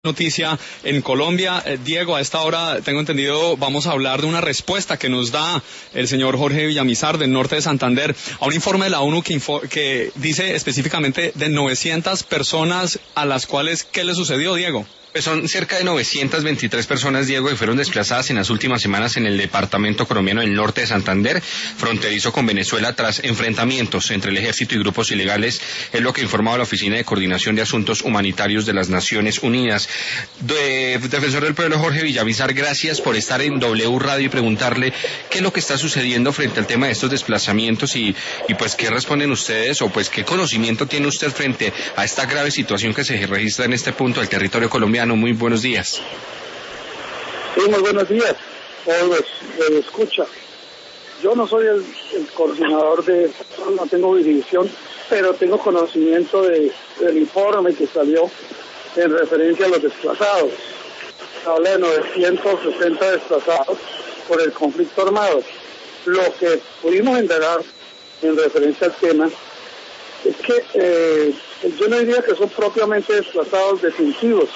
Noticia en Colombia. Diego, a esta hora, tengo entendido, vamos a hablar de una respuesta que nos da el señor Jorge Villamizar del norte de Santander a un informe de la ONU que dice específicamente de 900 personas a las cuales, ¿qué le sucedió, Diego? Pues son cerca de 923 personas, Diego, que fueron desplazadas en las últimas semanas en el departamento colombiano del norte de Santander, fronterizo con Venezuela, tras enfrentamientos entre el ejército y grupos ilegales, es lo que ha informado la Oficina de Coordinación de Asuntos Humanitarios de las Naciones Unidas. Defensor del Pueblo Jorge Villamizar, gracias por estar en W Radio y preguntarle qué es lo que está sucediendo frente al tema de estos desplazamientos y pues qué responden ustedes o pues qué conocimiento tiene usted frente a esta grave situación que se registra en este punto del territorio colombiano. Muy buenos días. Sí, muy buenos días. Escucha, yo no soy el coordinador no tengo división, pero tengo conocimiento del informe que salió en referencia a los desplazados. Habla de 960 desplazados por el conflicto armado. Lo que pudimos indagar en referencia al tema es que yo no diría que son propiamente desplazados definitivos.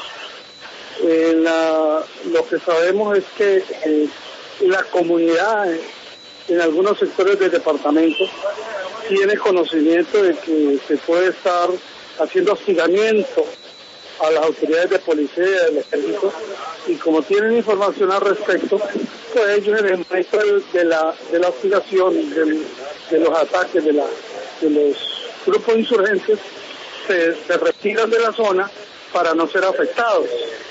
Lo que sabemos es que la comunidad en algunos sectores del departamento tiene conocimiento de que se puede estar haciendo hostigamiento a las autoridades de policía y del ejército, y como tienen información al respecto, pues ellos en el momento de la hostigación, de los ataques de los grupos insurgentes, se retiran de la zona para no ser afectados.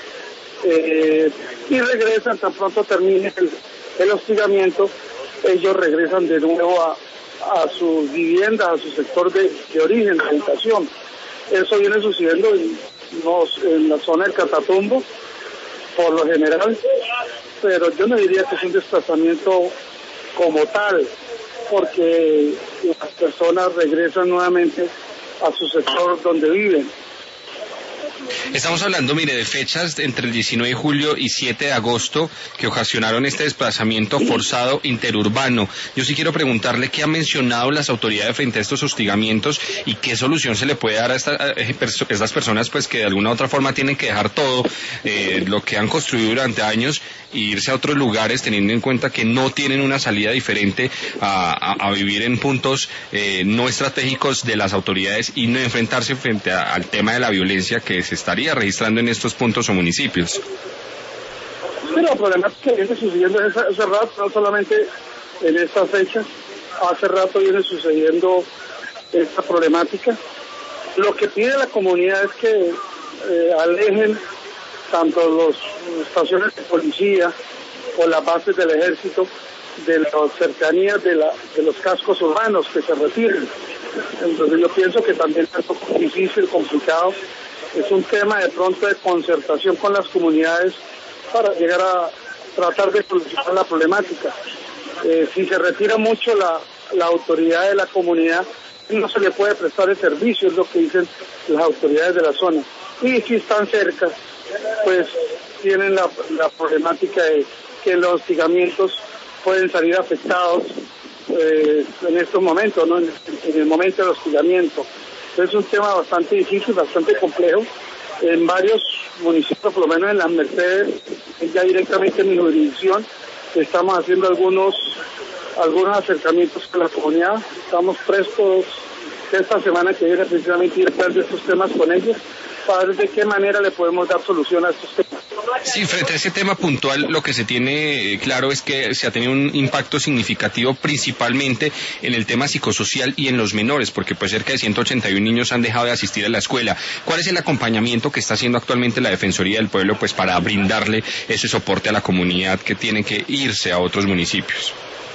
Y regresan tan pronto termine el hostigamiento, ellos regresan de nuevo a sus viviendas, a su sector de origen, de habitación. Eso viene sucediendo en la zona del Catatumbo, por lo general, pero yo no diría que es un desplazamiento como tal, porque las personas regresan nuevamente a su sector donde viven. Estamos hablando, mire, de fechas entre el 19 de julio y 7 de agosto que ocasionaron este desplazamiento forzado interurbano. Yo sí quiero preguntarle qué han mencionado las autoridades frente a estos hostigamientos y qué solución se le puede dar a estas personas, pues que de alguna u otra forma tienen que dejar todo lo que han construido durante años e irse a otros lugares, teniendo en cuenta que no tienen una salida diferente a vivir en puntos no estratégicos de las autoridades y no enfrentarse frente al tema de la violencia que se estaría registrando en estos puntos o municipios. Sí, la problemática viene sucediendo hace rato, no solamente en esta fecha, hace rato viene sucediendo esta problemática. Lo que pide la comunidad es que alejen tanto las estaciones de policía o las bases del ejército de las cercanías de los cascos urbanos, que se retiren. Entonces yo pienso que también es un poco difícil, complicado. Es un tema de pronto de concertación con las comunidades para llegar a tratar de solucionar la problemática. Si se retira mucho la autoridad de la comunidad, no se le puede prestar el servicio, es lo que dicen las autoridades de la zona. Y si están cerca, pues tienen la problemática de que los hostigamientos pueden salir afectados en estos momentos, ¿no? En el momento del hostigamiento. Es un tema bastante difícil, bastante complejo. En varios municipios, por lo menos en las Mercedes, ya directamente en mi jurisdicción, estamos haciendo algunos acercamientos con la comunidad. Estamos prestos esta semana que viene precisamente ir a hablar de estos temas con ellos, para ver de qué manera le podemos dar solución a estos temas. Sí, frente a ese tema puntual, lo que se tiene claro es que se ha tenido un impacto significativo principalmente en el tema psicosocial y en los menores, porque pues cerca de 181 niños han dejado de asistir a la escuela. ¿Cuál es el acompañamiento que está haciendo actualmente la Defensoría del Pueblo pues para brindarle ese soporte a la comunidad que tiene que irse a otros municipios?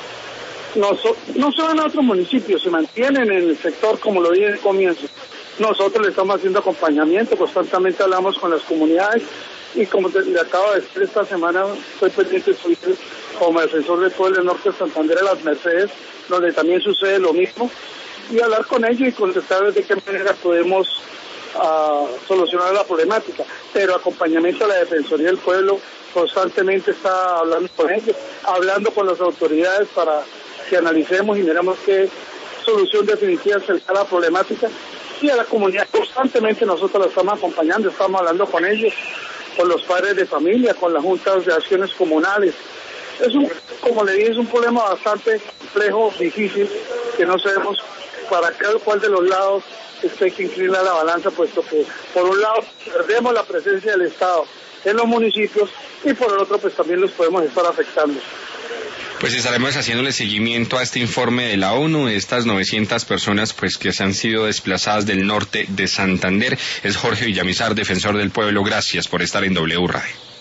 No se van a otros municipios, se mantienen en el sector como lo dije en el comienzo. Nosotros le estamos haciendo acompañamiento, constantemente hablamos con las comunidades y como le acabo de decir, esta semana estoy pendiente de subir como defensor del pueblo del norte de Santander a las Mercedes, donde también sucede lo mismo, y hablar con ellos y contestarles de qué manera podemos solucionar la problemática. Pero acompañamiento a la Defensoría del Pueblo constantemente está hablando con ellos, hablando con las autoridades para que analicemos y miremos qué solución definitiva se le da a la problemática, y a la comunidad constantemente nosotros la estamos acompañando, estamos hablando con ellos con los padres de familia, con las juntas de acciones comunales. Como le dije, es un problema bastante complejo, difícil, que no sabemos para cuál de los lados hay que inclinar la balanza, puesto que por un lado perdemos la presencia del Estado en los municipios y por el otro pues también los podemos estar afectando. Pues estaremos haciéndole seguimiento a este informe de la ONU, de estas 900 personas pues que se han sido desplazadas del norte de Santander. Es Jorge Villamizar, defensor del pueblo. Gracias por estar en W Radio.